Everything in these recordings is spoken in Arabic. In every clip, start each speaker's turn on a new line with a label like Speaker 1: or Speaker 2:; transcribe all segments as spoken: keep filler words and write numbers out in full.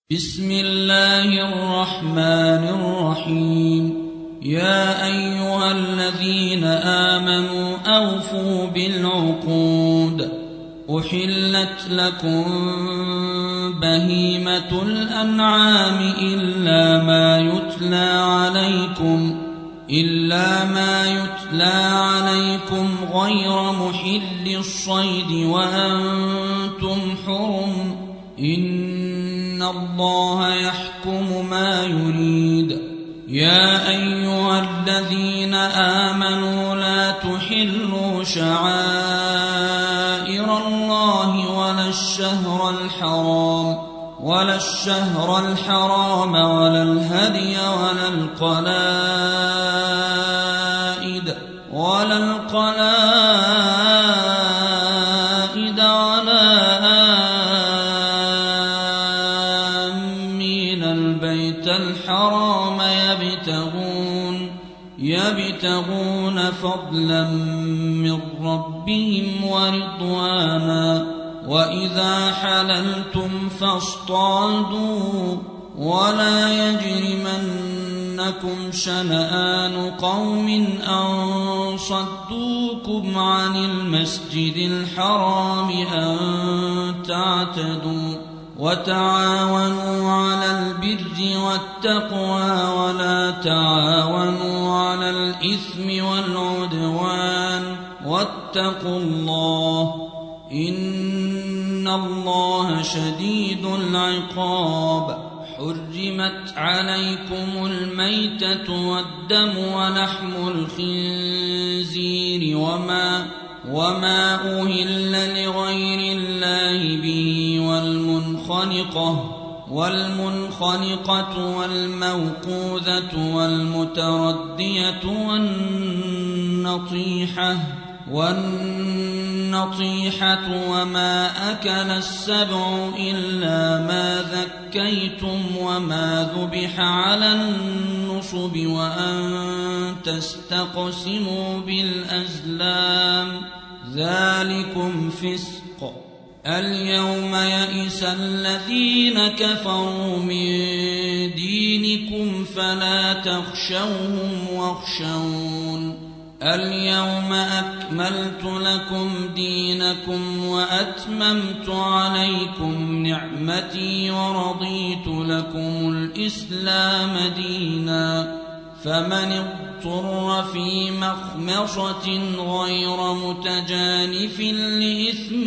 Speaker 1: بسم الله الرحمن الرحيم. يا أيها الذين آمنوا أوفوا بالعقود. أحلت لكم بهيمة الأنعام إلا ما يتلى عليكم إلا ما يتلى عليكم غير محل الصيد وأنتم حرم. إن الله يحكم ما يريد. يا أيها الذين آمنوا لا تحلوا شعائر الله ولا الشهر الحرام ولا الشهر الحرام ولا الهدي ولا القلائد ولا القلائد ولا آمين البيت الحرام يبتغون يبتغون فضلا من ربهم ورضوانا. وإذا حللتم فاصطادوا ولا يجرمنكم شنآن قوم أن صدوكم عن المسجد الحرام أن تعتدوا. وتعاونوا على البر والتقوى ولا تعاونوا على الإثم والعدوان واتقوا الله إن الله شديد العقاب. حرمت عليكم الميتة والدم ولحم الخنزير وما وما أهل لغير الله به والمنخنقة والمنخنقة والموقوذة والمتردية والنطيحة والنطيحة وما أكل السبع إلا ما ذكيتم وما ذبح على النصب وأن تستقسموا بالأزلام ذلكم فسق. اليوم يئس الذين كفروا من دينكم فلا تخشوهم واخشون. اليوم أكملت لكم دينكم وأتممت عليكم نعمتي ورضيت لكم الإسلام دينا. فمن اضطر في مخمصة غير متجانف لإثم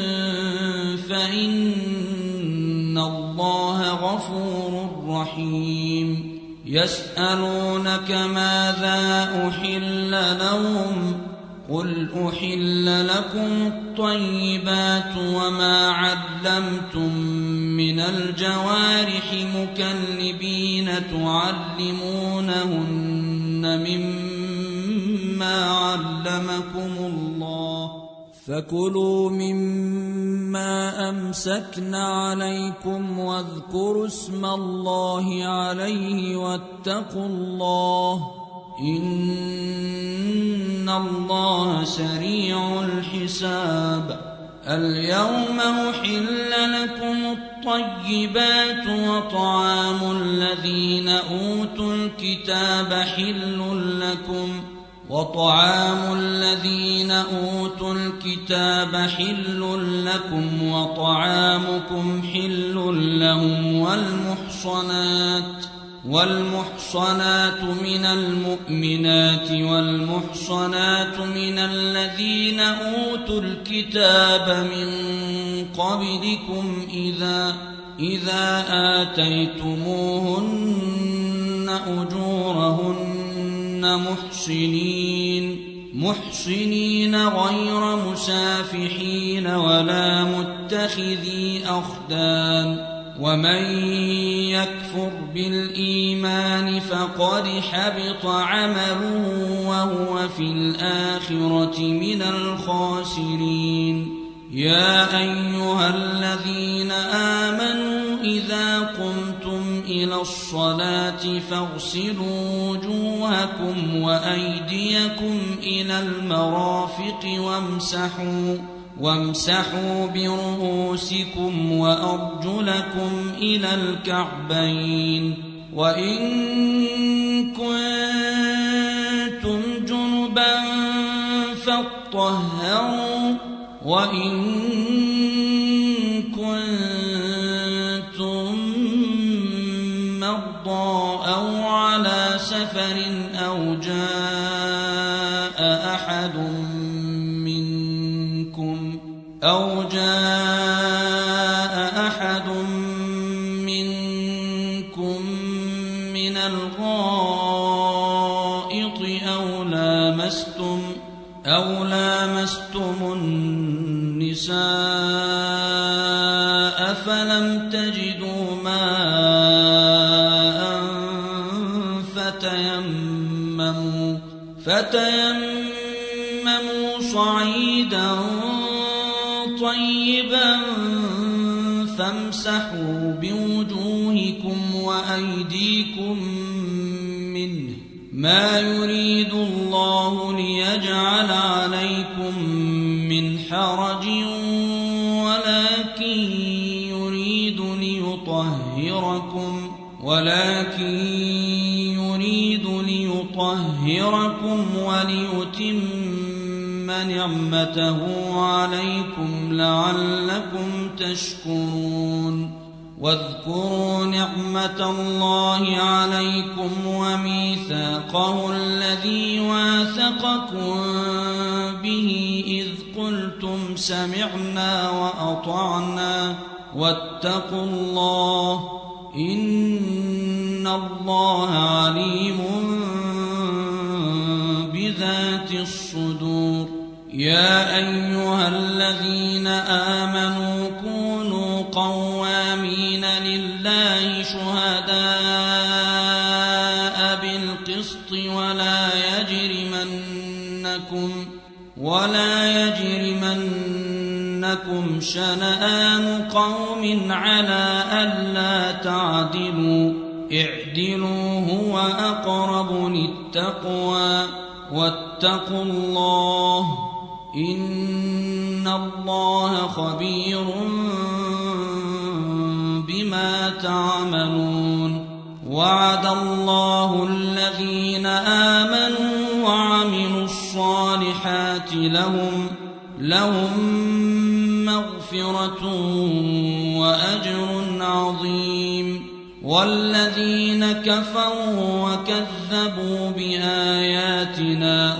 Speaker 1: فإن الله غفور رحيم. يسألونك ماذا أحل لهم قل أحل لكم الطيبات وما علمتم من الجوارح مكلبين تعلمونهن مما علمكم الله فكلوا مما أمسكن عليكم واذكروا اسم الله عليه واتقوا الله إن الله سريع الحساب. اليوم أحل لكم الطيبات وطعام الذين أوتوا الكتاب حل لكم وطعام الذين أوتوا الكتاب حل لكم وطعامكم حل لهم والمحصنات والمحصنات من المؤمنات والمحصنات من الذين أوتوا الكتاب من قبلكم إذا إذا آتيتموهن أجورهن محصنين محصنين غير مسافحين ولا متخذي أخدان. ومن يكفر بالإيمان فقد حبط عمله وهو في الآخرة من الخاسرين. يا أيها الذين آمنوا إذا قمتم إلى الصلاة فاغسلوا وجوهكم وأيديكم إلى المرافق وامسحوا وامسحوا برؤوسكم وأرجلكم إلى الكعبين وإن كنتم جنبا فاطهروا وإن كنتم مرضى أو على سفر أو جاء أحد منكم أو جاء أحد منكم من الغائط أو لامستم أو لامستم النساء فلم تجدوا ماء فتيمموا فتيمموا صعيدا طيبا فامسحوا بوجوهكم وأيديكم منه ما يريد الله ليجعل عليكم من حرج ولكن يريد ليطهركم ولكن يريد ليطهركم وليتم نعمته عليكم لعلكم تشكرون واذكروا نعمة الله عليكم وميثاقه الذي واثقكم به إذ قلتم سمعنا وأطعنا واتقوا الله إن الله عليم بذات الصدور يا أيها الذين آمنوا كونوا قوامين لله شهداء بالقسط ولا يجرمنكم ولا يجرمنكم شنآن قوم على ألا تعدلوا اعدلوا هو أقرب للتقوى واتقوا الله إن الله خبير بما تعملون وعد الله الذين آمنوا وعملوا الصالحات لهم لهم مغفرة وأجر عظيم والذين كفروا وكذبوا بآياتنا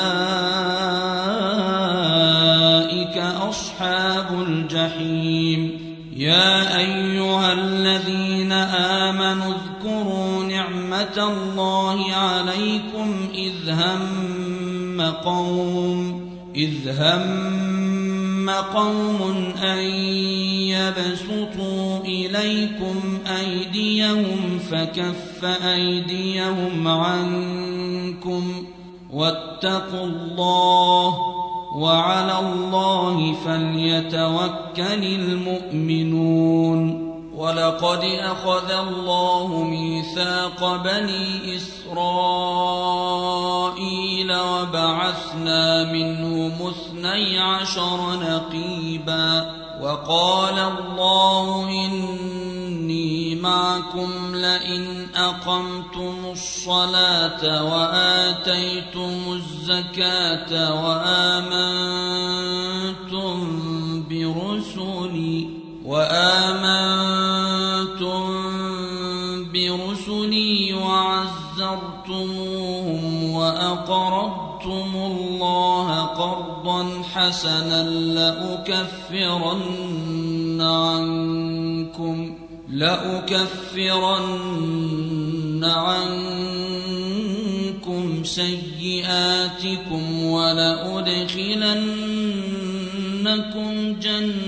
Speaker 1: أولئك أصحاب الجحيم يا أيها الذين آمنوا اذكروا نعمة الله عليكم إذ هم قوم إذ هم قوم أن يبسطوا إليكم أيديهم فكف أيديهم عنكم واتقوا الله وعلى الله فليتوكل المؤمنون ولقد أخذ الله ميثاق بني إسرائيل وبعثنا منهم اثني عشر نقيبا وقال الله إني معكم لئن أقمتم الصلاة وآتيتم الزكاة وآمنتم برسلي وآمنتم برسلي وعزرتموهم وأقرضتم الله قرضا حسنا لأكفرن عنكم لأكفرن عنكم سيئاتكم ولأدخلنكم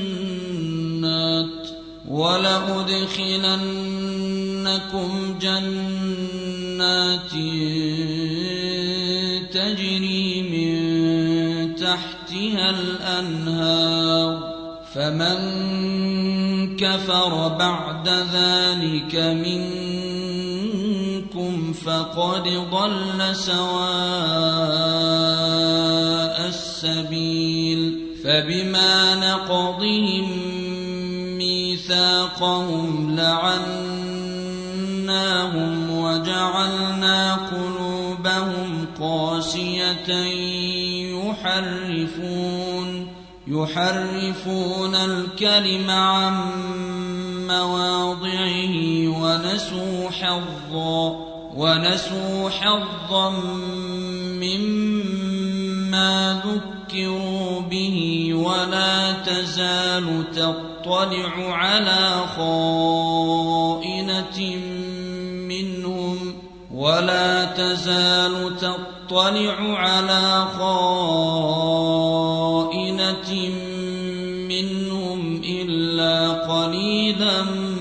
Speaker 1: جنات ولأدخلنكم جنات تجري من تحتها الأنهار فمن كفر بعد ذلك منكم فقد ضل سواء السبيل فبما نقضهم ميثاقهم لعناهم وجعلنا قلوبهم قاسية يحرفون يحرفون الكلم عن مواضعه ونسوا حظا ونسوا حظا مما ذكروا به ولا تزال تطلع على خائنة منهم ولا تزال تطلع على خائنة منهم إلا قليلا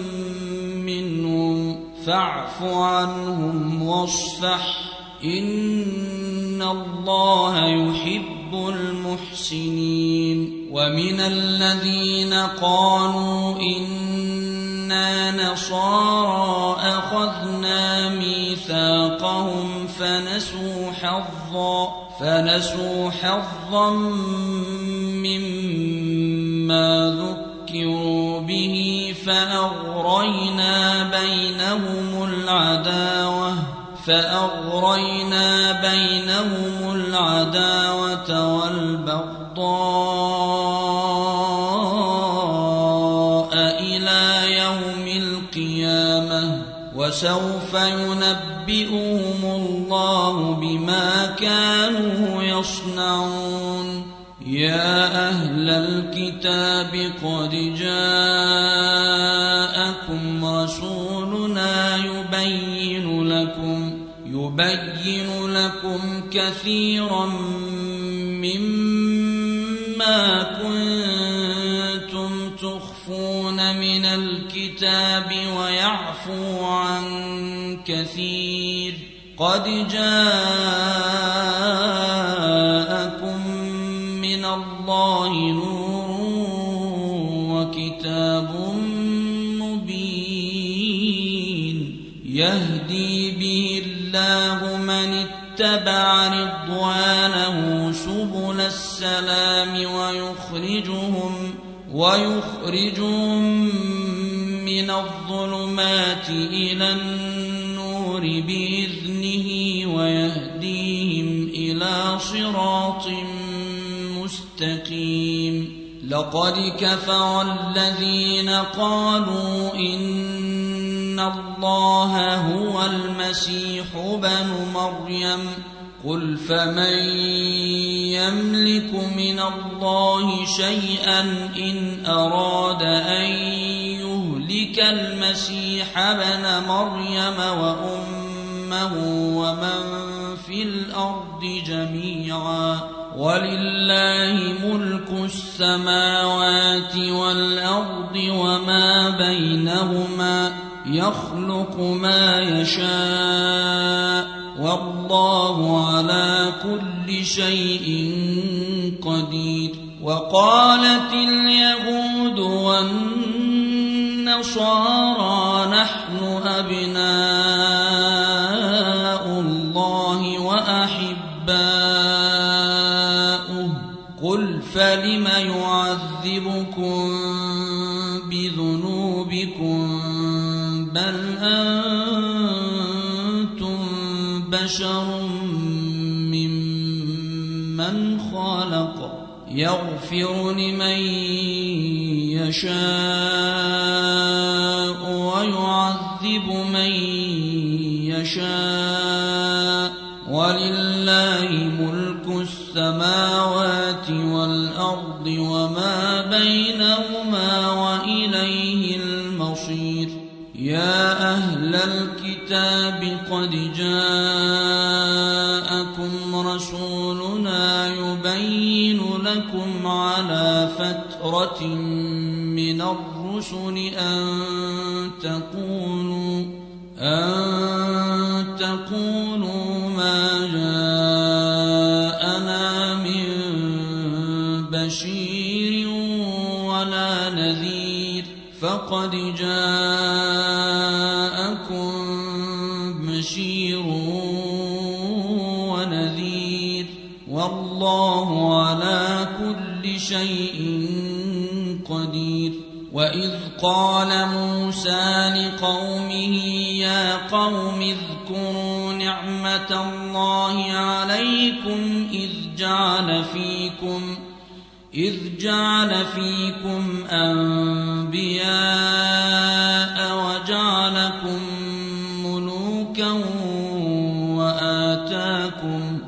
Speaker 1: منهم فاعف عنهم واصفح إن الله يحب المحسنين ومن الذين قالوا إنا نصارى أخذنا ميثاقهم فنسوا حظا فنسوا حظا مما ذكروا به فأغرينا بينهم العداوة فأغرينا بينهم العداوة والبغضاء إلى يوم القيامة وسوف ينبئهم الله بما كانوا يصنعون يا أهل الكتاب قد جاءكم رسولنا يبين لكم يبين لكم كثيرا مما كنتم تخفون من الكتاب ويعفو عن كثير قد جاءكم من الله نور وكتاب مبين يهدي به الله من اتبع رضوانه سبل السلام ويخرجهم ويخرجهم من الظلمات إلى النور بإذنه ويهديهم إلى صراط مستقيم لقد كفر الذين قالوا إن الله هو المسيح ابن مريم قل فمن يملك من الله شيئا إن أراد أن يهلك المسيح ابن مريم وأمه ومن في الأرض جميعا ولله ملك السماوات والأرض وما بينهما يخلق ما يشاء والله على كل شيء قدير وقالت اليهود والنصارى نحن أبناء الله وأحباؤه قل فلم يعذبكم بذنوبكم بل أنتم بشر ممن خلق يغفر لمن يشاء ويعذب من يشاء ولله ملك السماوات والأرض وما بينهما وإليه المصير يا أهل الكتاب قد جاءكم رسولنا يبين لكم على فترة من الرسل أن تقولوا أن تقولوا ما جاءنا من بشير ولا نذير فقد جاءكم بشير ونذير والله على كل شيء قدير. وإذ قال موسى لقومه يا قوم اذكروا نعمة الله عليكم إذ جعل فيكم إذ جعل فيكم أنبياء وجعلكم ملوكا وآتاكم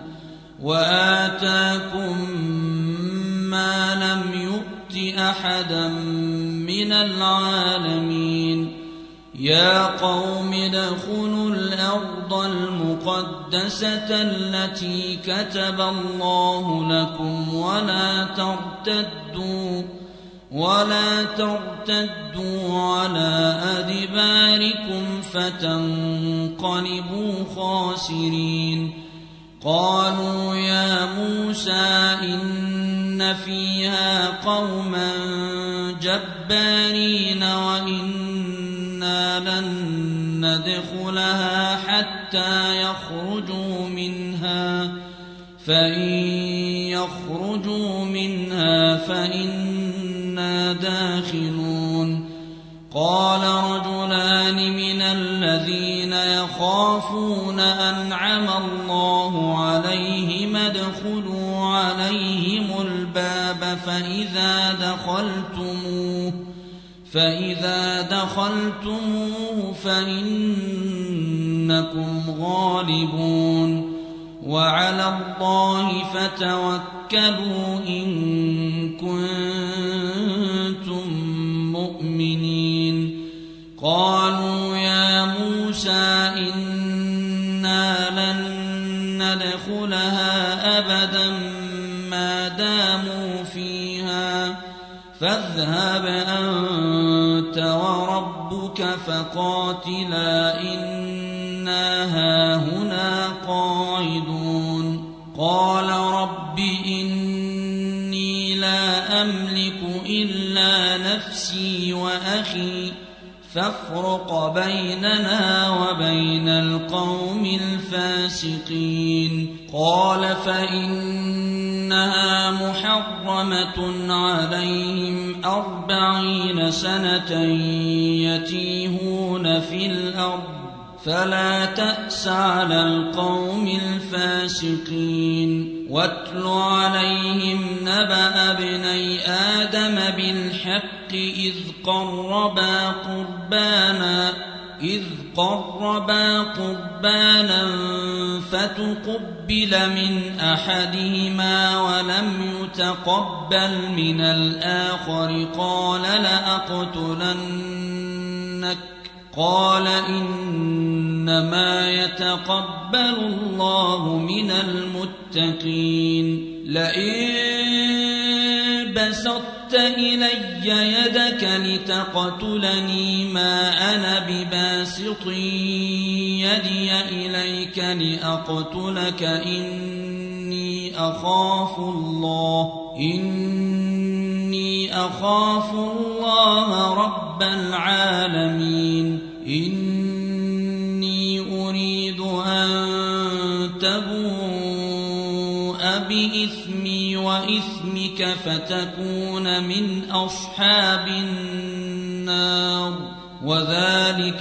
Speaker 1: وآتاكم ما لم يؤت أحدا من العالمين. يا قوم ادخلوا الأرض المقدسة التي كتب الله لكم ولا ترتدوا ولا ترتدوا على أدباركم فتنقلبوا خاسرين. قالوا يا موسى إن فيها قوما جبارين وإنا لن ندخلها حتى يخرجوا منها فإن يخرجوا منها فإنا داخلون. قال رجلان من الذين يخافون أنعم الله عليهم ادخلوا عليهم الباب فإذا دخلتموه فإذا دخلتموه فإنكم غالبون وعلى الله فتوكلوا إن كنتم مؤمنين. قالوا يا موسى إنا لن ندخلها أبدا ما داموا فيها فاذهب أنت وربك فقاتلا إنا هاهنا قاعدون. قال رب إني لا أملك إلا نفسي وأخي فافرق بيننا وبين القوم الفاسقين. قال فإنها محرمة عليهم أربعين سنة يتيهون في الأرض فلا تأس على القوم الفاسقين. واتل عليهم نبأ ابني آدم بالحق إذ قربا قربانا إذ قربا قربانا فتقبل من أحدهما ولم يتقبل من الآخر قال لأقتلنك قال إنما يتقبل الله من المتقين. لئن بسطت إلي يدك لتقتلني ما أنا بباسط يدي إليك لأقتلك إني أخاف الله إني أخاف الله رب العالمين. إني أريد أن تبوء بإثمي وإثمك فتكون من أصحاب النار وذلك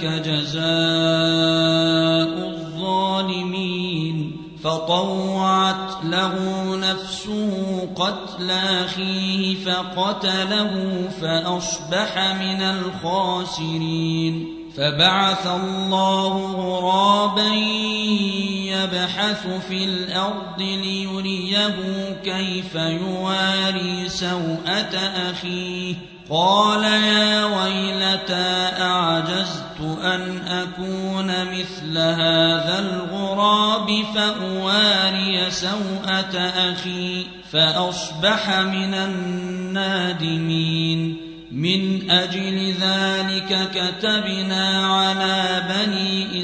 Speaker 1: جزاء الظالمين. فطوعت له نفسه قتل أخيه فقتله فأصبح من الخاسرين. فبعث الله غرابا يبحث في الأرض ليريه كيف يواري سوءة أخيه قال يا ويلتى أعجزت أن أكون مثل هذا الغراب فأواري سوءة أخي فأصبح من النادمين. من أجل ذلك كتبنا على بني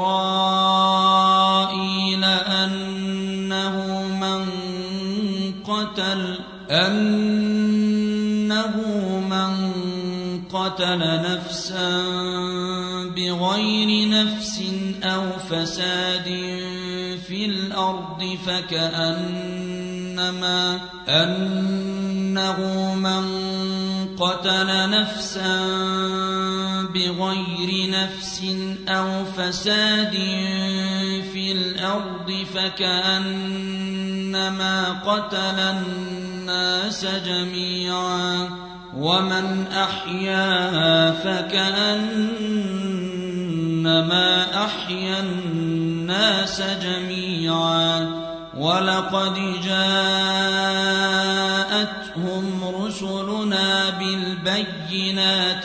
Speaker 1: إسرائيل أنه من قتل أنه من قتل نفسا بغير نفس أو فساد في الأرض فكأن أنما أنه من قتل نفسا بغير نفس أو فساد في الأرض فكأنما قتل الناس جميعا ومن أحياها فكأنما أحيا الناس جميعا ولقد جاءتهم رسلنا بالبينات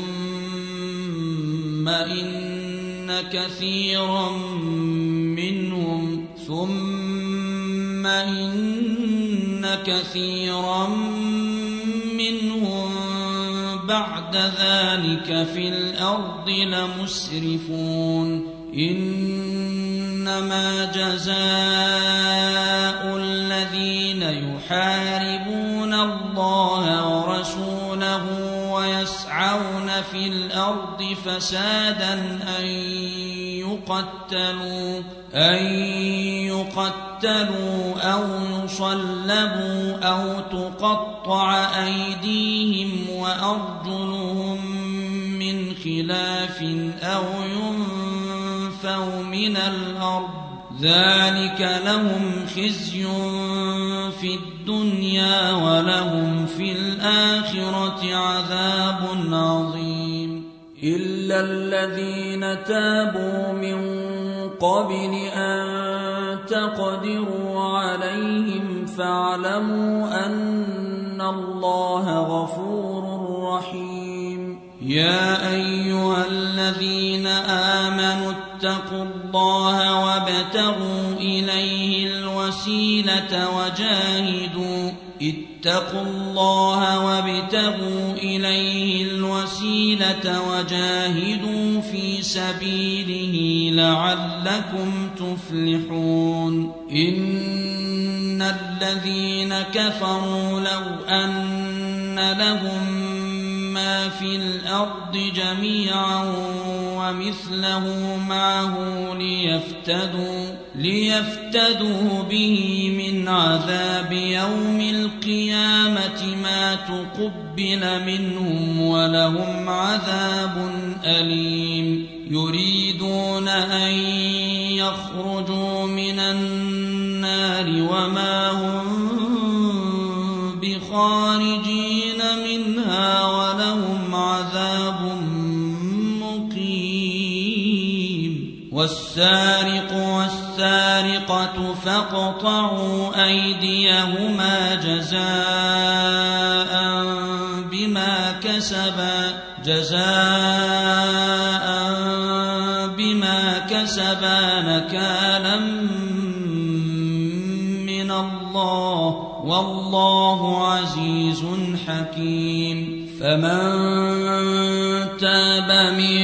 Speaker 1: ثم إن كثيرا منهم ثم إن كثيرا منهم بعد ذلك في الأرض لمسرفون إنما جزاء الذين يحاربون الله ورسوله ويسعون في الأرض فسادا أن يقتلوا أن يقتلوا أو يصلبوا أو تقطع أيديهم وأرجلهم من خلاف أو ينفوا من الأرض ذلك لهم خزي في الدنيا ولهم في الآخرة عذاب عظيم إلا الذين تابوا من قبل أن تقدروا عليهم فاعلموا أن الله غفور رحيم يا أيها الذين آمنوا اتقوا الله وابتغوا إليه الوسيلة وجاهدوا اتقوا الله وابتغوا إليه الوسيلة وجاهدوا في سبيله لعلكم تفلحون إن الذين كفروا لو أن لهم ما في الأرض جميعا ومثله معه ليفتدوا, ليفتدوا به من عذاب يوم القيامة ما تقبل منهم ولهم عذاب أليم يريدون أن يخرجوا من النار وما هم بخارجين منها ولهم عذاب مقيم والسارق والسارقة فاقطعوا أيديهما جزاء بما كسبا جزاء بما كسبا نكالا من الله والله عزيز حكيم فمن تاب من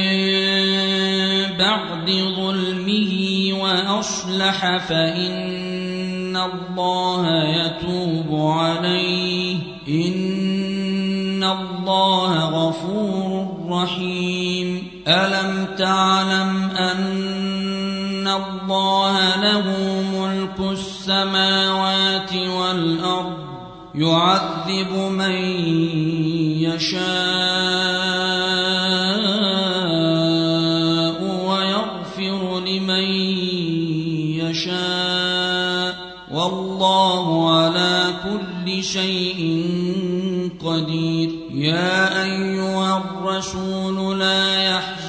Speaker 1: بعد ظلمه وأصلح فإن الله يتوب عليه إن الله غفور رحيم ألم تعلم أن الله له ملك السماوات والأرض يعذب من يشاء ويغفر لمن يشاء والله على كل شيء قدير يا أيها الرسول لا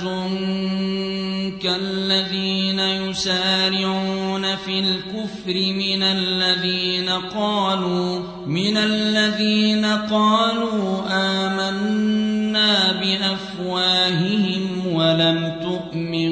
Speaker 1: يحزنك الذين يسارعون في الكفر من الذين قالوا من الذين قالوا آمنا بأفواههم ولم تؤمن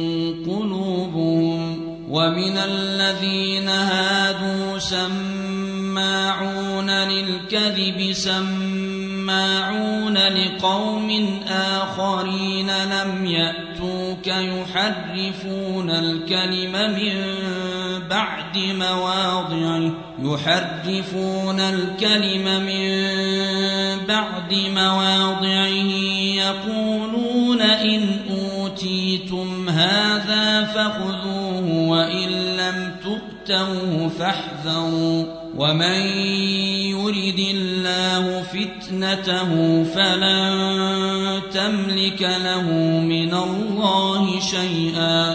Speaker 1: قلوبهم ومن الذين هادوا سماعون للكذب سماعون لقوم آخرين لم يأتوك يحرفون الكلم من بعد مواضعه يحرفون الكلم من بعد مواضعه يقولون إن أوتيتم هذا فخذوه وإن لم تؤتوه فاحذروا ومن يرد الله فتنته فلن تملك له من الله شيئا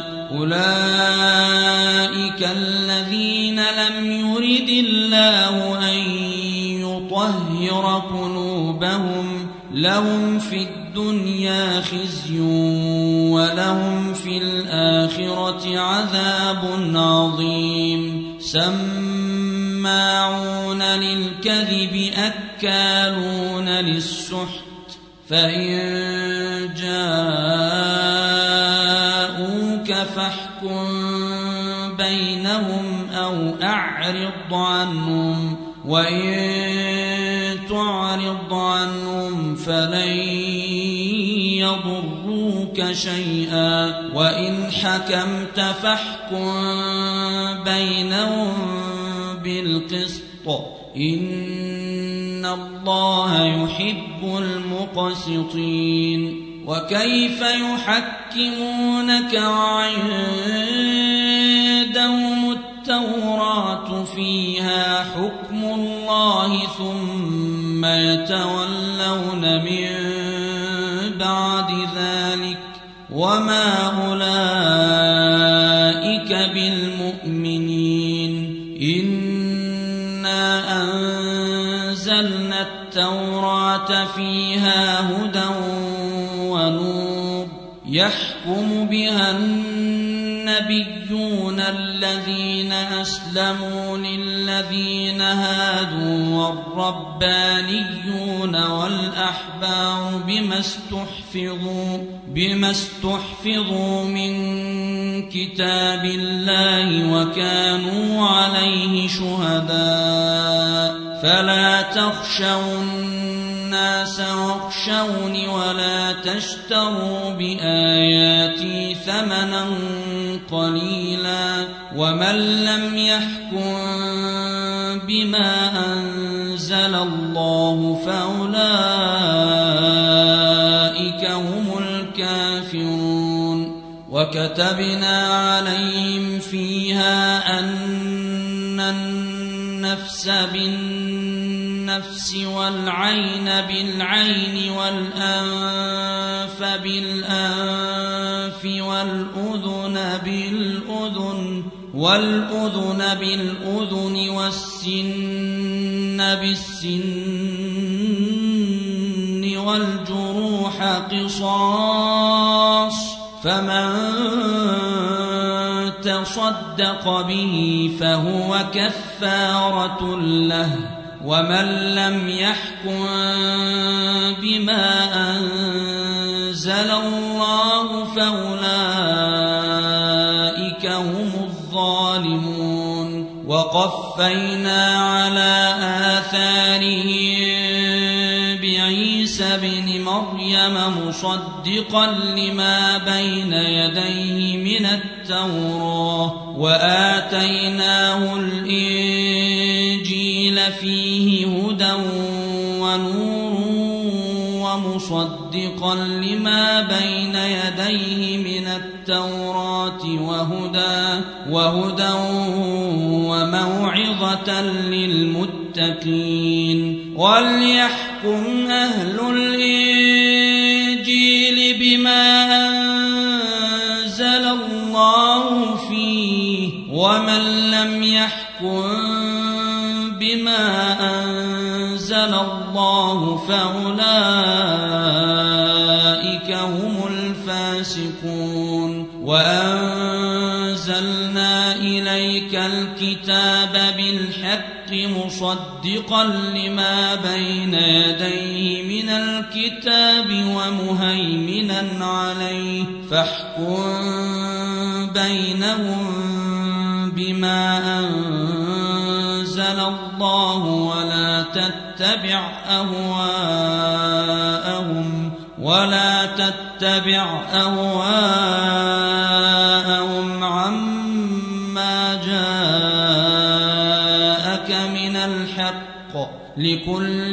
Speaker 1: أولئك الذين لم يرد الله أن يطهر قلوبهم لهم في الدنيا خزي ولهم في الآخرة عذاب عظيم سماعون للكذب أكالون للسحت فإن جاءوك فاحكم بينهم أو أعرض عنهم وإن تعرض عنهم فلن يضروك شيئا وإن حكمت فاحكم بينهم بالقسط إن الله يحب المقسطين وكيف يحكمونك وعندهم التوراة فيها حكم الله ثم يتولون من بعد ذلك وما أولئك بالمؤمنين إنا أنزلنا التوراة فيها هدى ونور يحكم بها النبيون الذين أسلموا للذين هادوا والربانيون والأحبار بما استحفظوا بما استحفظوا من كتاب الله وكانوا عليه شهداء فلا تخشوا الناس واخشوني ولا تشتروا بآياتي ثمنا قليلا ومن لم يحكم بما أنزل الله فأولئك هم الكافرون وكتبنا عليهم فيها أن النفس بالنفس والعين بالعين والأنف بالأنف والأذن بالأذن والأذن بالأذن والسن بالسن والجروح قصاص فمن تصدق به فهو كفارة له ومن لم يحكم بما أنزل الله فأولئك هم الظالمون وقفينا على آثارهم بعيسى بن مريم مصدقا لما بين يديه من التوراة وآتيناه الإنجيل فيه هدى ونور ومصدقا لما بين يديه من التوراة وهدى وهدى وموعظة للمتقين وليحكم أهل الإنجيل بما أنزل الله فيه ومن لم يحكم بما أنزل الله فأولئك هم الفاسقون وأنزلنا إليك الكتاب بالحق مصدقا لما بين يديه من الكتاب ومهيمنا عليه فاحكم بينهم بما أنزل الله ولا تتبع أهواءهم ولا تتبع أهواءهم عما جاءك من الحق لكل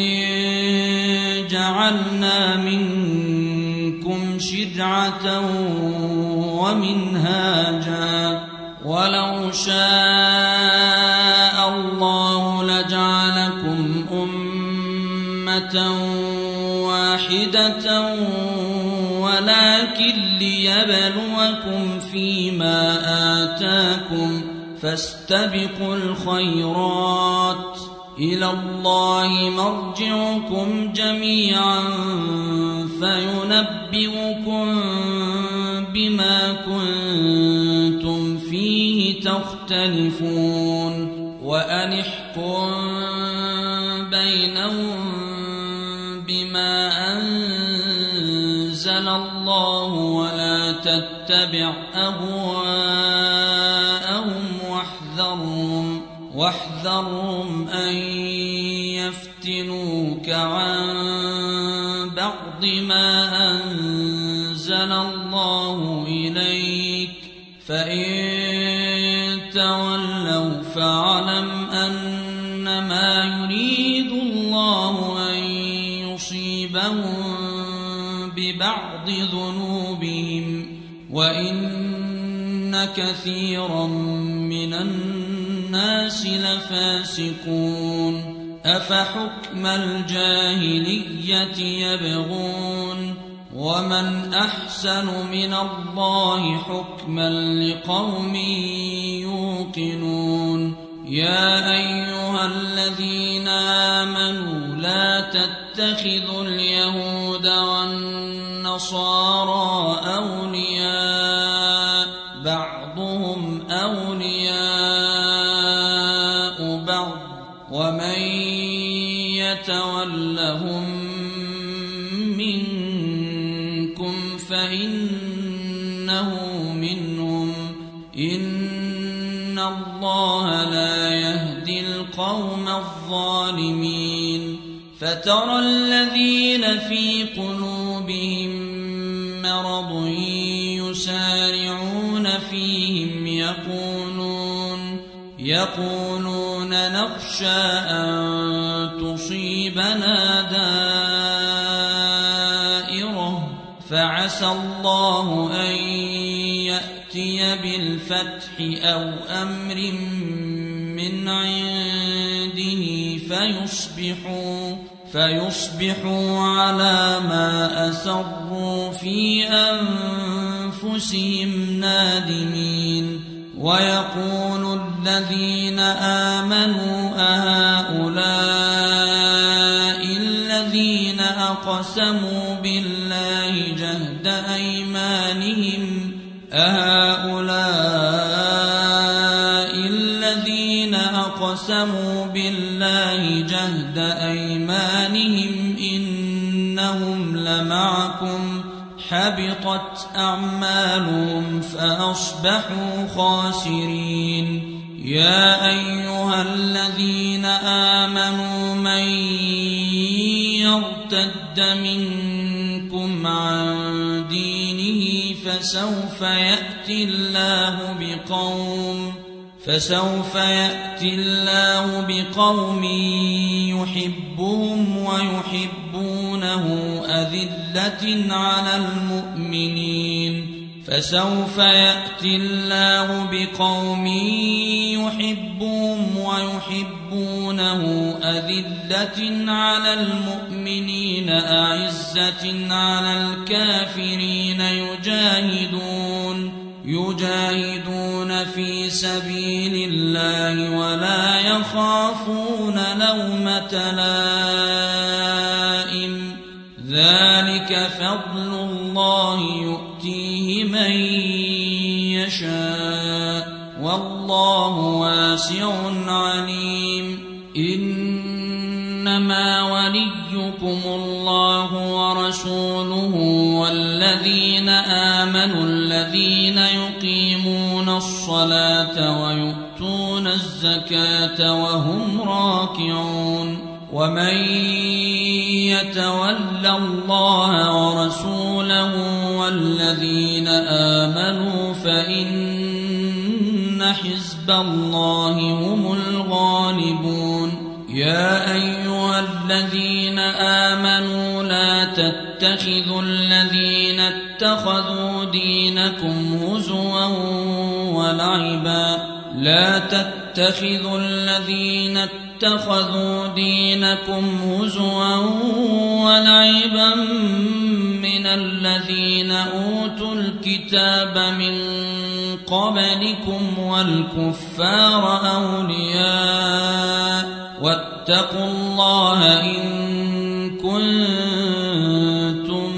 Speaker 1: جعلنا منكم شرعة ومنهاجا ولو شاء الله لجعل صلاة واحدة ولكن ليبلوكم فيما آتاكم فاستبقوا الخيرات إلى الله مرجعكم جميعا فينبئكم بما كنتم فيه تختلفون وأن احكم بينهم بما أنزل الله ولا تتبع أهواءهم واحذرهم واحذرهم أن يفتنوك عن بعض ما أنزل الله إليك فإن تولوا فاعلم أنما يريد الله أن يصيبهم ببعض ذنوبهم وإن كثيرا من الناس لفاسقون أفحكم الجاهلية يبغون ومن أحسن من الله حكما لقوم يوقنون يا أيها الذين آمنوا لا تتخذوا اليهود والنصارى أولياء بعضهم أولياء بعض ومن يتولهم منكم فإنه منهم إن الله لا يهدي القوم الظالمين فترى الذين في قلوبهم مرض يسارعون فيهم يقولون يقولون نخشى أن تصيبنا دائرة فعسى الله أن يأتي بالفتح أو أمر من عنده فيصبحوا فيصبحوا على ما أسروا في أنفسهم نادمين ويقول الذين آمنوا أهؤلاء الذين أقسموا بالله جهد أيمانهم أهؤلاء الذين أقسموا بالله جهد أيمانهم إنهم لمعكم حبطت أعمالهم فأصبحوا خاسرين يا أيها الذين آمنوا من يرتد منكم عن دينه فسوف يأتي الله بقوم فسوف يأتي الله بقوم يحبهم ويحبونه أذلة على المؤمنين فسوف يأتي الله بقوم يحبهم ويحبونه أذلة على المؤمنين أعزة على الكافرين يجاهدون يجاهدون في سبيل الله ولا يخافون لومة لائم ذلك فضل الله يؤتيه من يشاء والله واسع عليم إنما وليكم الله ورسوله والذين آمنوا الذين يقيمون الصلاة ويؤتون الزكاة وهم راكعون ومن يتول الله ورسوله والذين آمنوا فإن حزب الله هم الغالبون يا أيها الذين آمنوا لا تتخذوا الذين اتخذوا دينكم هزوا ولعبا لا تتخذوا الذين اتخذوا اتخذوا دينكم هزوا ولعبا من الذين أوتوا الكتاب من قبلكم والكفار أولياء واتقوا الله إن كنتم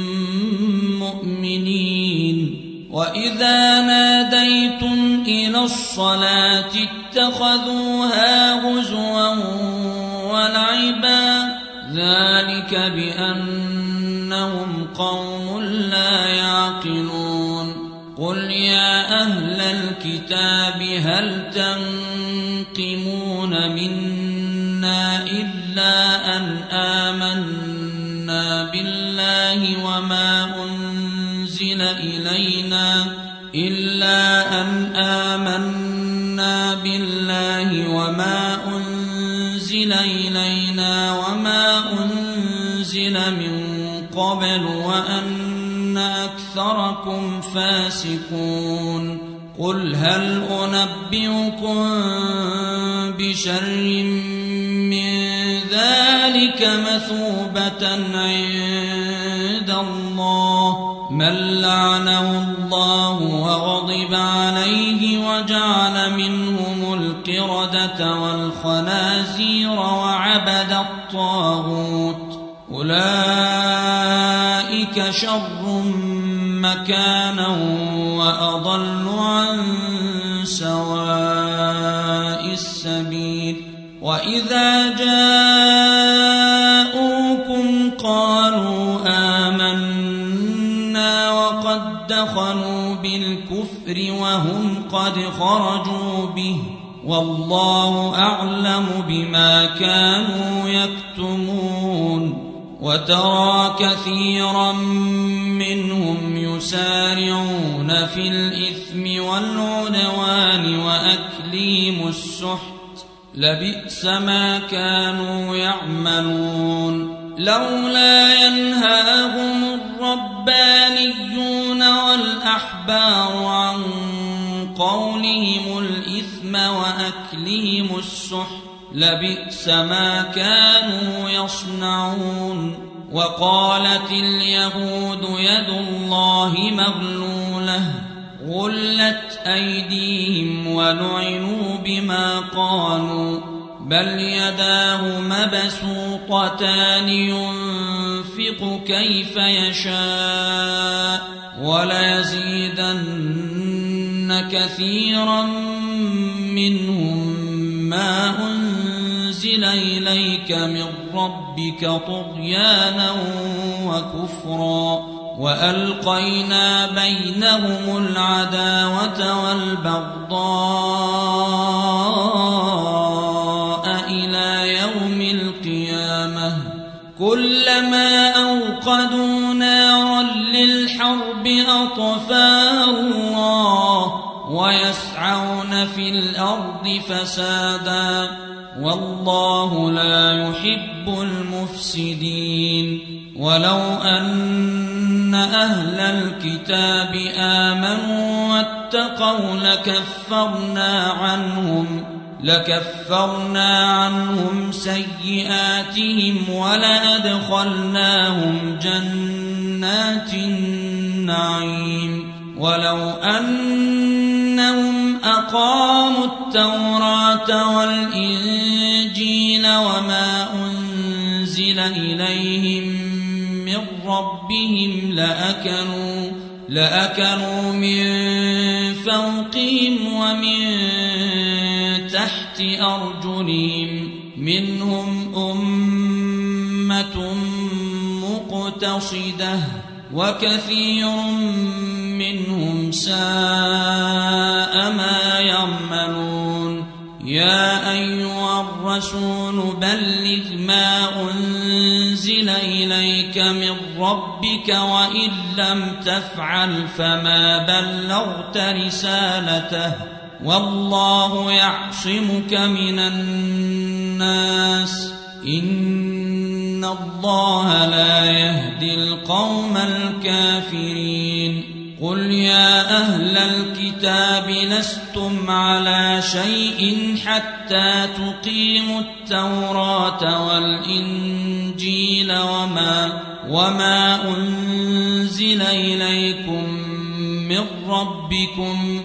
Speaker 1: مؤمنين. وإذا ناديتم إلى الصلاة اتخذوها هزوا ولعبا ذلك بأنهم قوم لا يعقلون. قل يا أهل الكتاب هل تنقمون منا إلا أن آمنا بالله وما أنزل إلينا إلا أن آمنا بالله وما أنزل إلينا وما أنزل من قبل وأن أكثركم فاسقون. قل هل أنبئكم بشر من ذلك مثوبة عند الله من لعنه الله وغضب عليه وجعل منهم القردة والخنازير وعبد الطاغوت أولئك شر مكانا وأضل عن سواء السبيل. وإذا جاءوكم قالوا آمنا وقد دخلوا بالكفر وهم قد خرجوا به والله أعلم بما كانوا يكتمون. وترى كثيرا منهم يسارعون في الإثم والعدوان وأكلهم السحت لبئس ما كانوا يعملون. لولا ينهاهم الربانيون والأحبار عن قولهم الإثم وأكلهم السحت لبئس ما كانوا يصنعون. وقالت اليهود يد الله مغلولة غلت أيديهم ولعنوا بما قالوا بل يداه مبسوطتان ينفق كيف يشاء وليزيدن كثيرا منهم ما أنزل إليك من ربك طغيانا وكفرا وألقينا بينهم العداوة والبغضاء إلى يوم القيامة كلما أوقدوا نارا للحرب أطفاها الله ويسعون في الأرض فسادا والله لا يحب المفسدين. ولو أن أهل الكتاب آمنوا واتقوا لكفرنا عنهم لكفرنا عنهم سيئاتهم ولأدخلناهم جنات النعيم. ولو أنهم أقاموا التوراة والإنجيل وما أنزل إليهم من ربهم لأكلوا لأكلوا من فوقهم ومن تحت أرجلهم منهم أمة مقتصدة وكثير منهم ساء ما يعملون. يا أيها الرسول بلغ ما أنزل إليك من ربك وإن لم تفعل فما بلغت رسالته والله يعصمك من الناس إن الله لا يهدي القوم الكافرين. قل يا أهل الكتاب لستم على شيء حتى تقيموا التوراة والإنجيل وما, وما أنزل إليكم من ربكم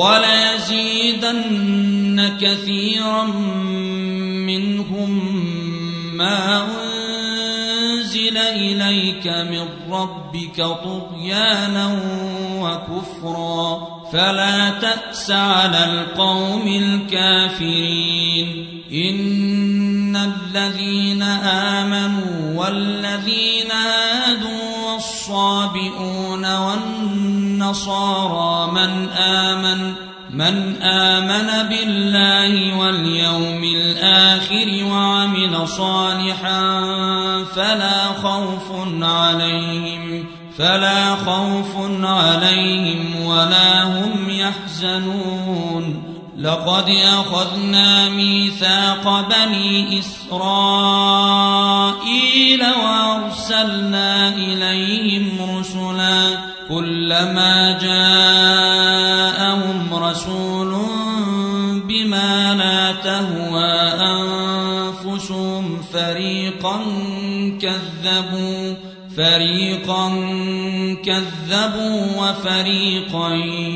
Speaker 1: وليزيدن كثيرا منهم ما أنزل إليك من ربك طغيانا وكفرا فلا تأس على القوم الكافرين إن الذين آمنوا والذين هادوا والصابئون والنصارى من آمن من آمن بالله واليوم الآخر وعمل صالحا فلا خوف عليهم فلا خوف عليهم ولا هم يحزنون لقد أخذنا ميثاق بني إسرائيل وأرسلنا إليهم رسلا كلما جاءهم رسول بما لا تهوى أنفسهم فريقا كذبوا فريقا كذبوا وفريقا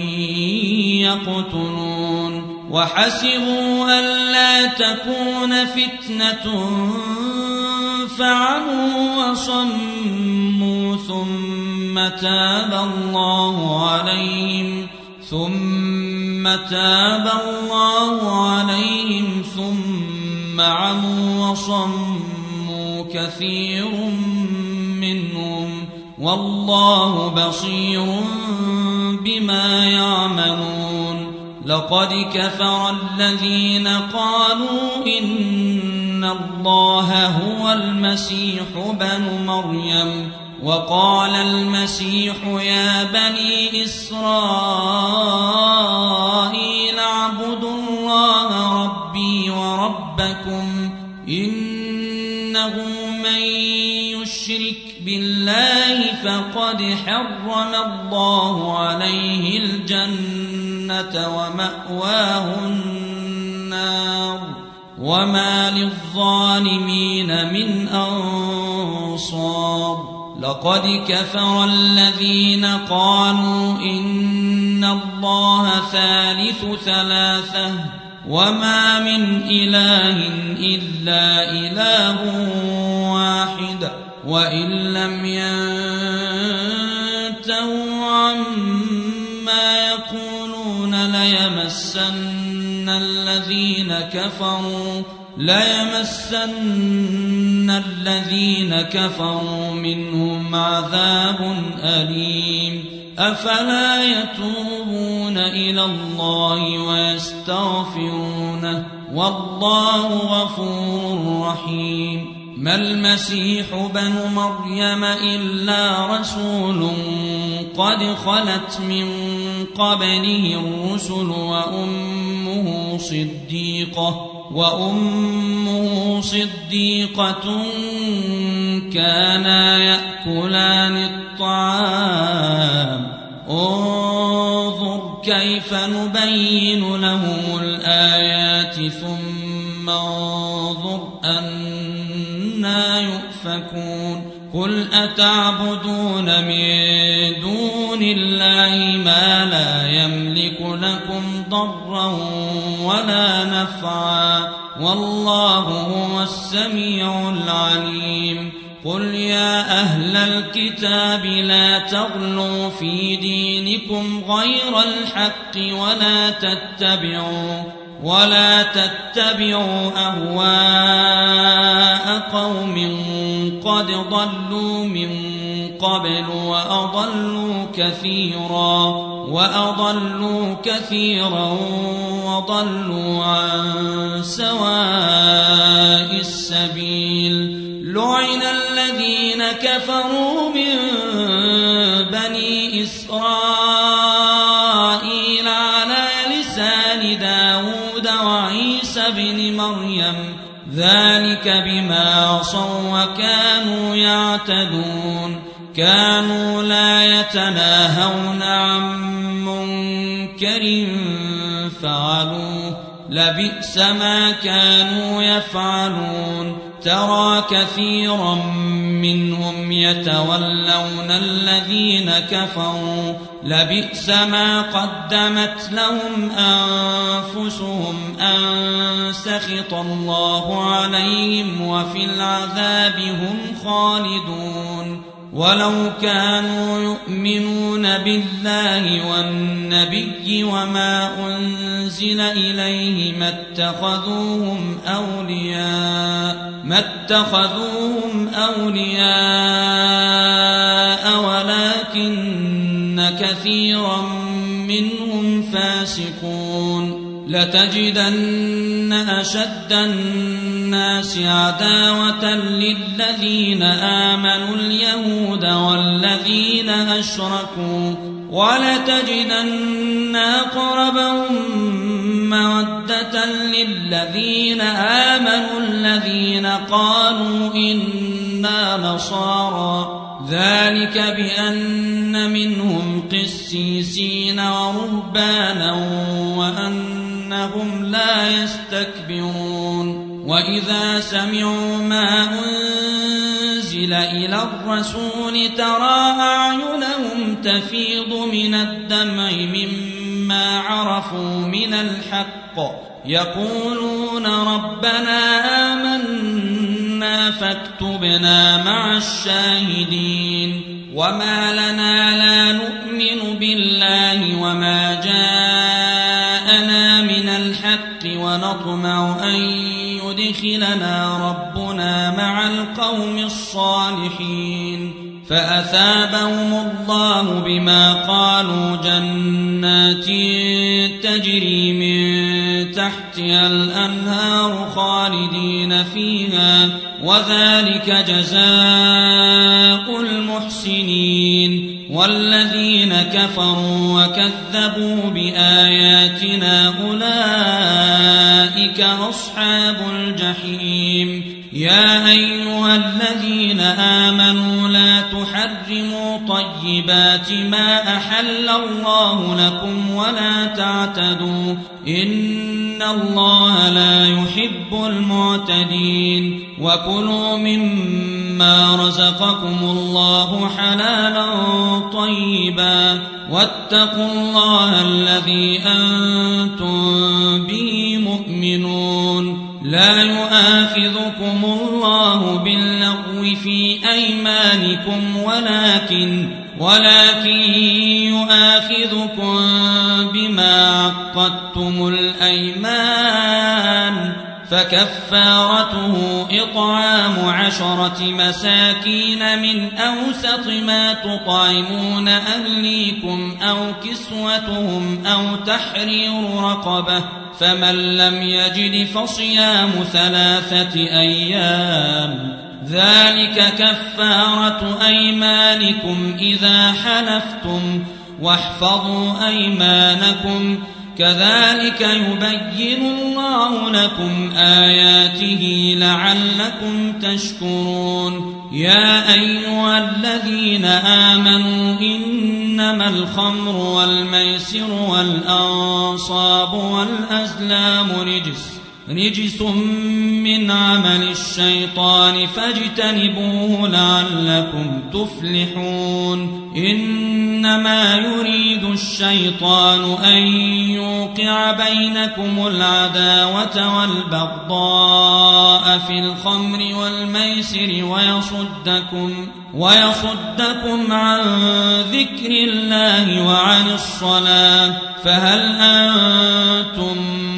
Speaker 1: يقتلون وحسبوا ألا تكون فتنة فعموا وصموا ثم تاب الله عليهم ثم تاب الله عليهم ثم عموا وصموا كثير منهم والله بصير بما يعملون لقد كفر الذين قالوا إن الله هو المسيح بن مريم وقال المسيح يا بني إسرائيل اعبدوا الله ربي وربكم إنه من يشرك بالله فقد حرم الله عليه الجنة ومأواه النار وما للظالمين من أنصار لقد كفر الذين قالوا إن الله ثالث ثلاثة وما من إله إلا إله واحد وإن لم ينتهوا عما يقولون ليمسن الذين كفروا ليمسن الذين كفروا منهم عذاب أليم أفلا يتوبون إلى الله ويستغفرونه والله غفور رحيم ما المسيح بن مريم إلا رسول قد خلت من قبله الرسل وأمه صديقة وأمه صديقة كانا يأكلان الطعام انظر كيف نبين لهم الآيات ثم انظر أنا يؤفكون قل أتعبدون من دون الله ما لا يملك لكم ضرا ولا نفعا والله هو السميع العليم قل يا أهل الكتاب لا تغلوا في دينكم غير الحق ولا تتبعوا ولا تتبعوا أهواء قوم قد ضلوا من قبل وأضلوا كثيرا وأضلوا كثيرا وضلوا عن سواء السبيل لعن الذين كفروا من بني إسرائيل على لسان داود وعيسى بن مريم ذلك بما عصوا وكانوا يعتدون كانوا لا يتناهون عن منكر فعلوه لبئس ما كانوا يفعلون ترى كثيرا منهم يتولون الذين كفروا لبئس ما قدمت لهم أنفسهم أن سخط الله عليهم وفي العذاب هم خالدون ولو كانوا يؤمنون بالله والنبي وما أنزل إليه ما اتخذوهم أولياء ما اتخذوهم أولياء ولكن كثيرا منهم فاسقون لتجدن أشد الناس عداوة للذين آمنوا اليهود والذين أشركوا ولتجدن أقربهم مودة للذين آمنوا الذين قالوا إنا نصارى ذلك بأن منهم قسيسين ورهبانا وأنهم لا يستكبرون وإذا سمعوا ما أنزل إلى الرسول ترى أعينهم تفيض من الدمع مما عرفوا من الحق يقولون ربنا آمنا فاكتبنا مع الشاهدين وما لنا لا نؤمن بالله وما جاءنا من الحق ونطمع أن يدخلنا ربنا مع القوم الصالحين فأثابهم الله بما قالوا جنات تجري من تحتها الأنهار خالدين فيها وذلك جزاء المحسنين والذين كفروا وكذبوا بآياتنا أولئك أصحاب الجحيم يا أيها الذين آمنوا لا تحرموا طيبات ما أحل الله لكم ولا تعتدوا إن الله لا يحب المعتدين وكلوا مما رزقكم الله حلالا طيبا واتقوا الله الذي أنتم به مؤمنون لا يؤاخذكم الله باللغو في أيمانكم ولكن ولكن يؤاخذكم بما عقدتم الأيمان فكفارته إطعام عشرة مساكين من أوسط ما تطعمون أهليكم أو كسوتهم أو تحرير رقبة فمن لم يجد فصيام ثلاثة أيام ذلك كفارة أيمانكم إذا حلفتم واحفظوا أيمانكم كذلك يبين الله لكم آياته لعلكم تشكرون يا أيها الذين آمنوا إنما الخمر والميسر والأنصاب والأزلام رجس رجس من عمل الشيطان فاجتنبوه لعلكم تفلحون إنما يريد الشيطان أن يوقع بينكم العداوة والبغضاء في الخمر والميسر ويصدكم ويصدكم عن ذكر الله وعن الصلاة فهل أنتم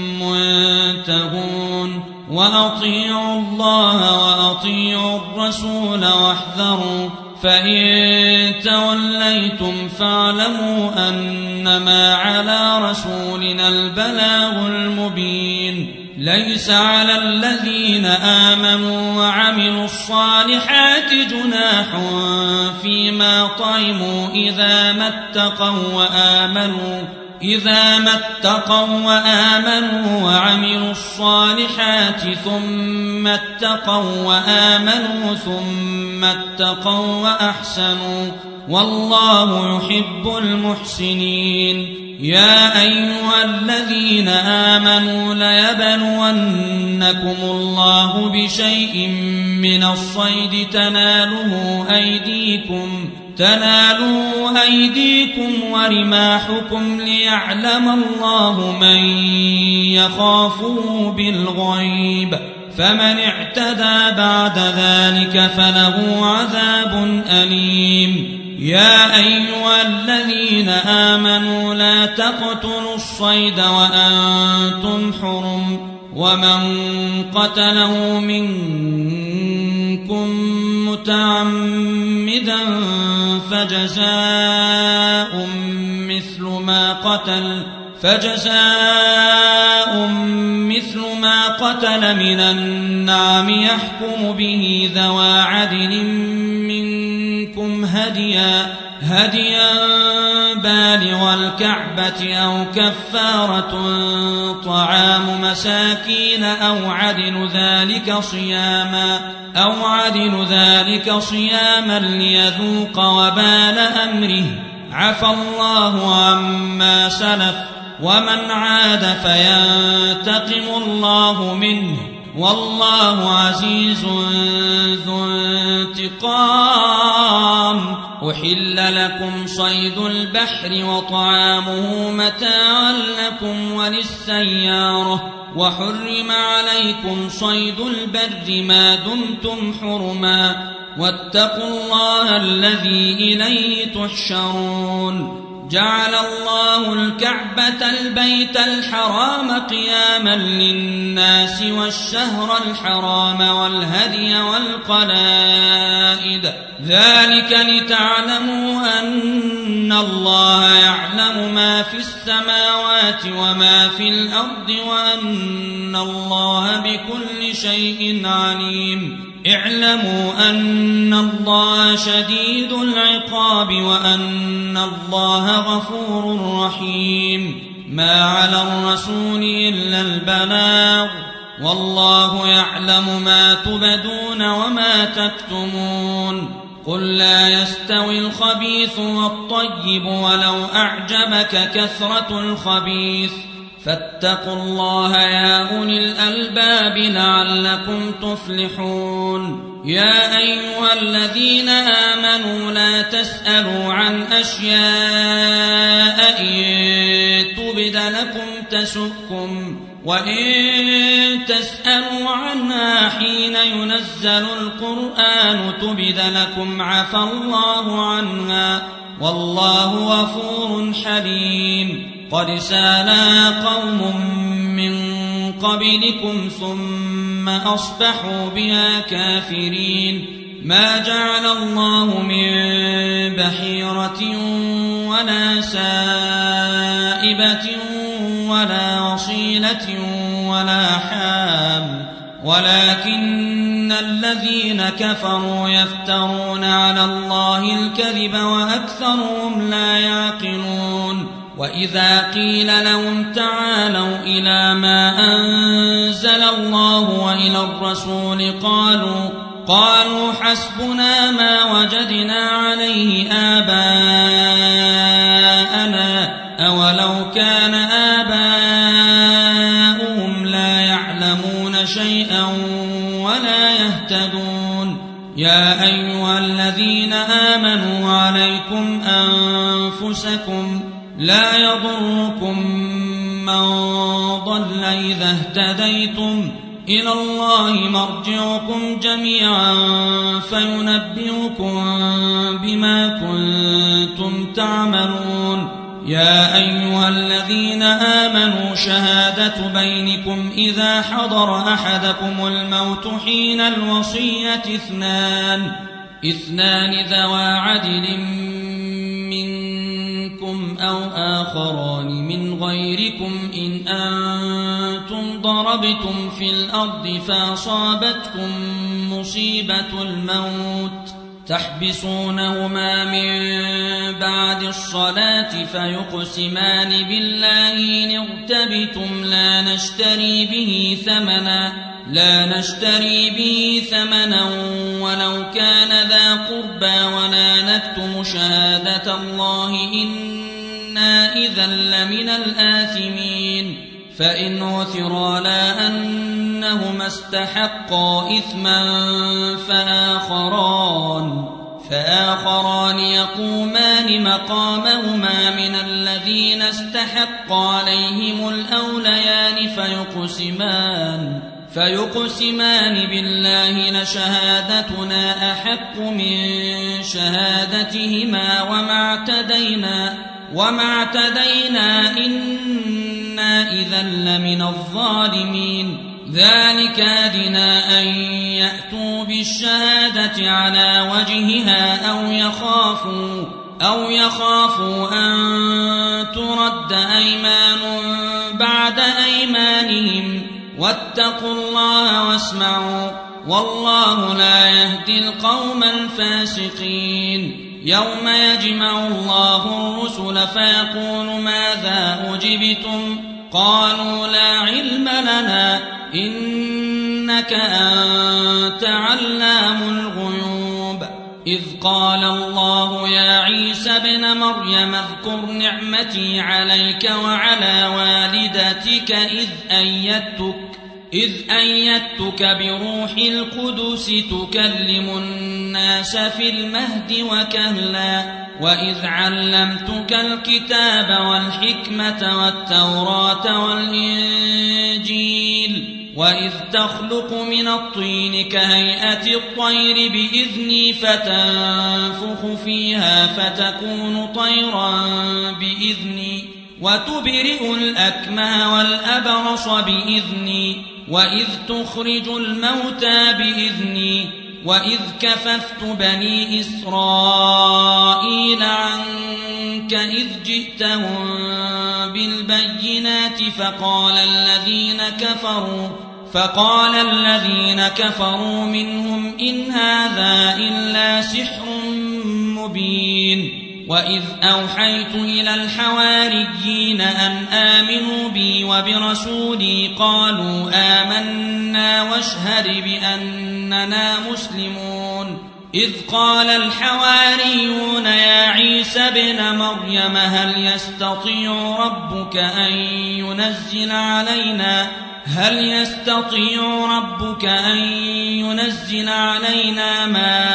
Speaker 1: منتهون وأطيعوا الله وأطيعوا الرسول واحذروا فإن توليتم فاعلموا أنما على رسولنا البلاغ المبين ليس على الذين آمنوا وعملوا الصالحات جناح فيما طعموا إذا ما اتقوا وآمنوا إذا ما اتقوا وآمنوا وعملوا الصالحات ثم اتقوا وآمنوا ثم اتقوا وأحسنوا والله يحب المحسنين. يا أيها الذين آمنوا ليبلونكم الله بشيء من الصيد تناله أيديكم تنالوا أيديكم ورماحكم ليعلم الله من يخافه بالغيب، فمن اعتدى بعد ذلك فله عذاب أليم. يا أيها الذين آمنوا لا تقتلوا الصيد وأنتم حرم، ومن قتله منكم متعمدا فجزاء مثل ما قتل فجزاء مثل ما قتل من النعم يحكم به ذوى عدل منكم هديا هديا بالغ الكعبة أو كفارة طعام مساكين أو عدل ذلك صياما أو عدل ذلك صياما ليذوق وبال أمره. عفى الله عما سلف ومن عاد فينتقم الله منه والله عزيز ذو انتقام. أحل لكم صيد البحر وطعامه متاعا لكم وللسيارة، وحرم عليكم صيد البر ما دمتم حرما، واتقوا الله الذي إليه تحشرون. جعل الله الكعبة البيت الحرام قياما للناس والشهر الحرام والهدي والقلائد، ذلك لتعلموا أن الله يعلم ما في السماوات وما في الأرض وأن الله بكل شيء عليم. اعلموا أن الله شديد العقاب وأن الله غفور رحيم. ما على الرسول إلا البلاغ، والله يعلم ما تبدون وما تكتمون. قل لا يستوي الخبيث والطيب ولو أعجبك كثرة الخبيث، فاتقوا الله يا أولي الألباب لعلكم تفلحون. يا أيها الذين آمنوا لا تسألوا عن أشياء إن تبد لكم تسؤكم، وإن تسألوا عنها حين ينزل القرآن تبد لكم عفى الله عنها والله غفور حليم. قد سألها قوم من قبلكم ثم أصبحوا بها كافرين. ما جعل الله من بحيرة ولا سائبة ولا وصيلة ولا حام، ولكن الذين كفروا يفترون على الله الكذب وأكثرهم لا يعقلون. وإذا قيل لهم تعالوا إلى ما أنزل الله وإلى الرسول قالوا قالوا حسبنا ما وجدنا عليه آباءنا أولو كان آباؤهم لا يعلمون شيئا ولا يهتدون. يا أيها الذين آمنوا عليكم أنفسكم لا يضركم من ضل إذا اهتديتم، إلى الله مرجعكم جميعا فينبئكم بما كنتم تعملون. يا أيها الذين آمنوا شهادة بينكم إذا حضر أحدكم الموت حين الوصية اثنان اثنان ذوى عدل منكم أو آخران من غيركم إن أنتم ضربتم في الأرض فأصابتكم مصيبة الموت تحبسونهما من بعد الصلاة فيقسمان بالله إن ارتبتم لا نشتري به ثمنا لا نشتري به ثمنا ولو كان ذا قربى ولا نكتم شهادة الله إنا إذا لمن الآثمين فإن عثر على أنهما استحقا إثما فآخران فآخران يقومان مقامهما من الذين استحق عليهم الأوليان فيقسمان فيقسمان بالله لشهادتنا أحق من شهادتهما وما اعتدينا وما اعتدينا إنا إذا لمن الظالمين ذلك أدنى أن يأتوا بالشهادة على وجهها أو يخافوا أو يخافوا أن ترد أيمان بعد أيمانهم واتقوا الله واسمعوا والله لا يهدي القوم الفاسقين يوم يجمع الله الرسل فيقول ماذا أجبتم قالوا لا علم لنا إنك أنت علام الغيوب إذ قال الله يا عيسى ابن مريم اذكر نعمتي عليك وعلى والدتك إذ أيدتك إذ أيدتك بروح القدس تكلم الناس في المهد وكهلا وإذ علمتك الكتاب والحكمة والتوراة والإنجيل وإذ تخلق من الطين كهيئة الطير بإذني فتنفخ فيها فتكون طيرا بإذني وتبرئ الأكمه والأبرص بإذني وإذ تخرج الموتى بإذني وإذ كففت بني إسرائيل عنك إذ جئتهم بالبينات فقال الذين كفروا فقال الذين كفروا منهم إن هذا إلا سحر مبين وإذ أوحيت إلى الحواريين أن آمنوا بي وبرسولي قالوا آمنا واشهد بأننا مسلمون إذ قال الحواريون يا عيسى ابن مريم هل يستطيع ربك أن ينزل علينا هل يستطيع ربك أن ينزل علينا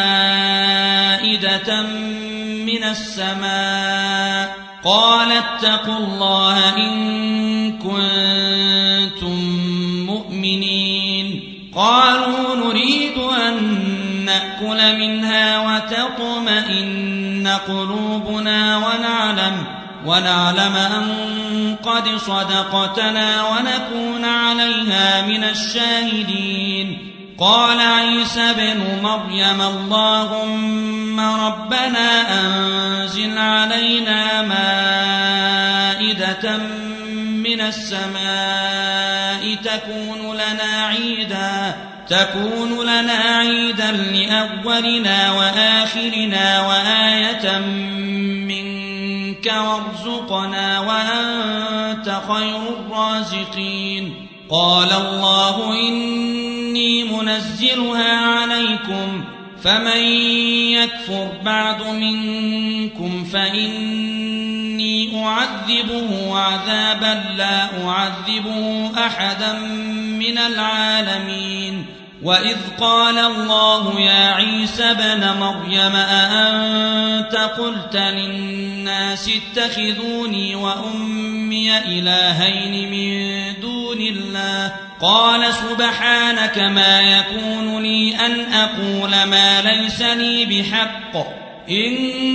Speaker 1: مائدة من السماء قال اتقوا الله إن كنتم مؤمنين قالوا نريد أن نأكل منها وتطمئن قلوبنا ونعلم ونعلم أن قد صدقتنا ونكون عليها من الشاهدين قال عيسى بن مريم اللهم ربنا أنزل علينا مائدة من السماء تكون لنا عيدا تكون لنا عيدا لأولنا وآخرنا وآية منك وارزقنا وأنت خير الرازقين قال الله إني منزلها عليكم فمن يكفر بعد منكم فإني أعذبه عذابا لا أعذبه أحدا من العالمين وإذ قال الله يا عيسى ابن مريم أأنت قلت للناس اتخذوني وأمي إلهين من دون الله قال سبحانك ما يكون لي أن أقول ما ليس لي بحق إن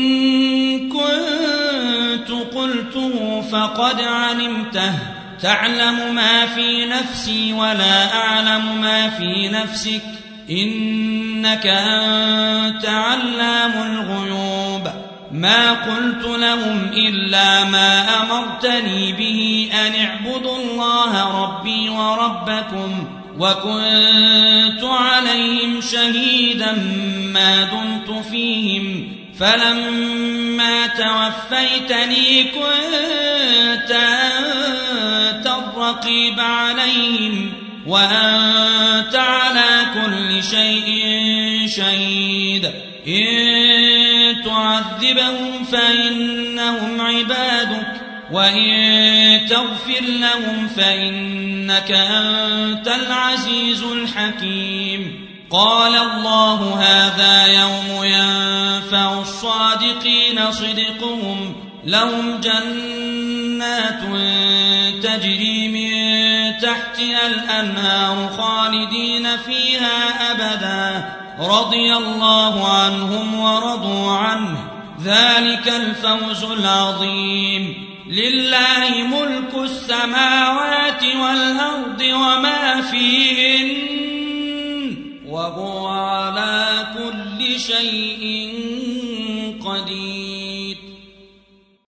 Speaker 1: كنت قلته فقد علمته تعلم ما في نفسي ولا أعلم ما في نفسك إنك أنت علام الغيوب ما قلت لهم إلا ما أمرتني به أن اعبدوا الله ربي وربكم وكنت عليهم شهيدا ما دمت فيهم فلما توفيتني كنت أنت الرقيب عليهم وأنت على كل شيء شهيد إن تعذبهم فإنهم عبادك وإن تغفر لهم فإنك أنت العزيز الحكيم قال الله هذا يوم ينفع الصادقين صدقهم لهم جنات تجري من تحتها الأنهار خالدين فيها أبدا رضي الله عنهم ورضوا عنه ذلك الفوز العظيم لله ملك السماوات والأرض وما فيهن وهو على كل شيء